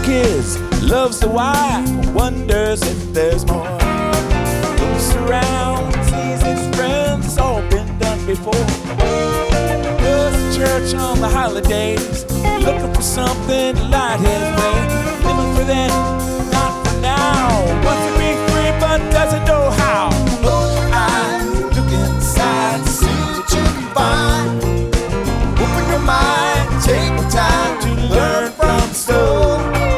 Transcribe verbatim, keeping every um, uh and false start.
kids, loves the why, wonders if there's more. Looks around, sees his friends, it's all been done before. Goes to church on the holidays, looking for something to light his way.